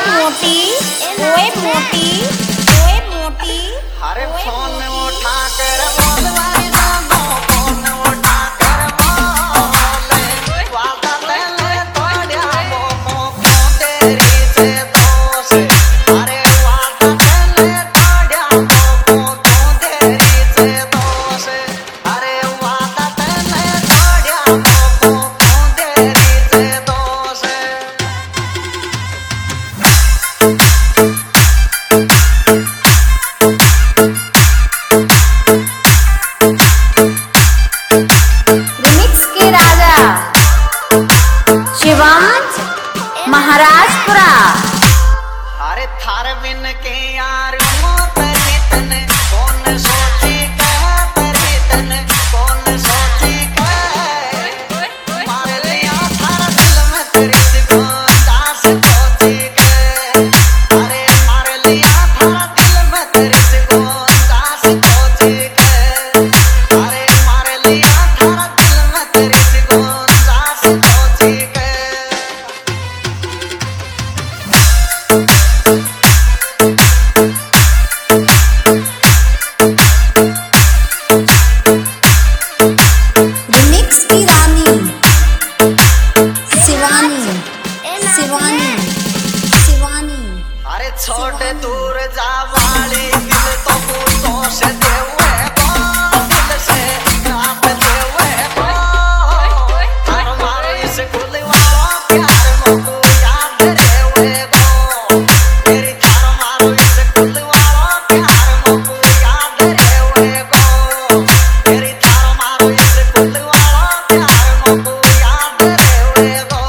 मोटी ओए मोटी ओए मोटी अरे फोन उठा कर बोलवाई जानो फोन उठा कर बोले वादा ले तोड़या वो तेरी से दोष अरे वादा ले तोड़या वो तेरी से दोष अरे वादा ले तोड़या वो तेरी से दोष रिमिक्स के राजा शिवांश महाराजपुरा। अरे थार बिन के यार मोतरी तन कौन सोची कहतरी तन कौन सोची कह मार लिया थार दिल में तेरी सिगोंदास सोची कह अरे मार लिया थार दिल में तेरी सिगोंदास सोची कह अरे मार लिया थार दिल में तेरी सिगोंदास सोची कह रिमिक्स की रानी शिवानी शिवानी शिवानी। अरे छोटे दूर जा वाली दिल तो फूलों से देवे को दिल से नाप देवे को हमारे इस गुलवाला प्यार मुझको याद रेवे को मेरी थार मारो इस गुलवाला प्यार मुझको याद रेवे को मेरी थार मारो इस गुलवाला प्यार मुझको याद रेवे को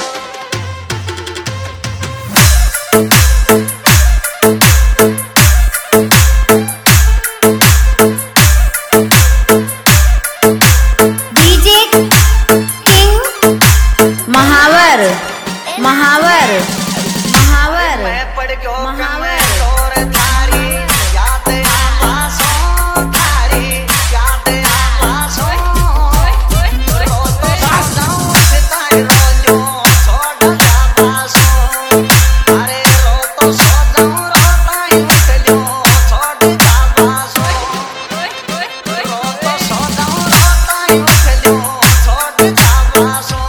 डीजे किंग महावर महावर महावर मैं पड़ गयो महावर। तोर थारी याद आवासो थारी याद आवासो रो तो साजाऊं सिताई रोजो छोड़ जावासो अरे रो तो साजाऊं रोताई उठलियो छोड़ जावासो रो तो साजाऊं रोताई उठलियो छोड़ जावासो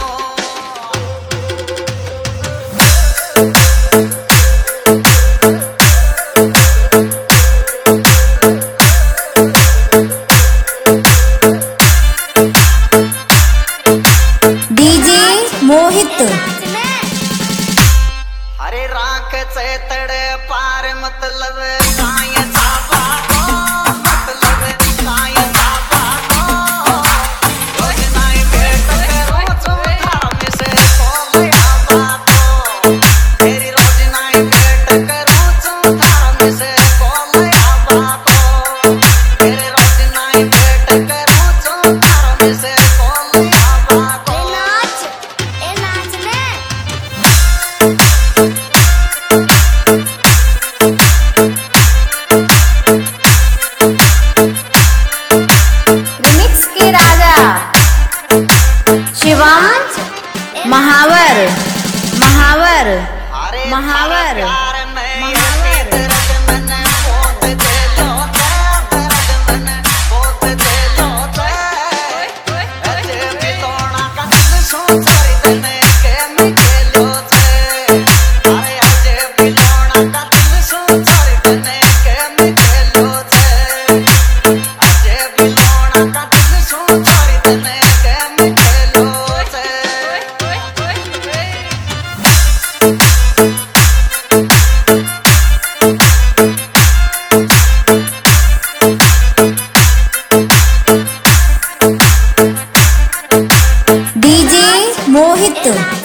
डीजे मोहित हरे राख चेतड़े पार मतलब काय जावा को मतलब काय जावा को रोज नाई भेट करो चौधार में से कोले आवा को तेरी रोज नाई भेट करो चौधार में से कोले आवा को तेरी रोज नाई भेट करो चौधार में से कोले आवा को रिमिक्स के राजा शिवांश महावर महावर अरे महावर प्यार में महावर। दर्द मन पोत दे लो दर्द मन पोत दे लो अजे बिलोना का दिल सोचाई तने के मैं खेलो अरे अजे बिलोना का दिल सोचाई तने के मैं खेलो अजे बिलोना का दिल सोचाई तने के मैं खेलो डीजे मोहित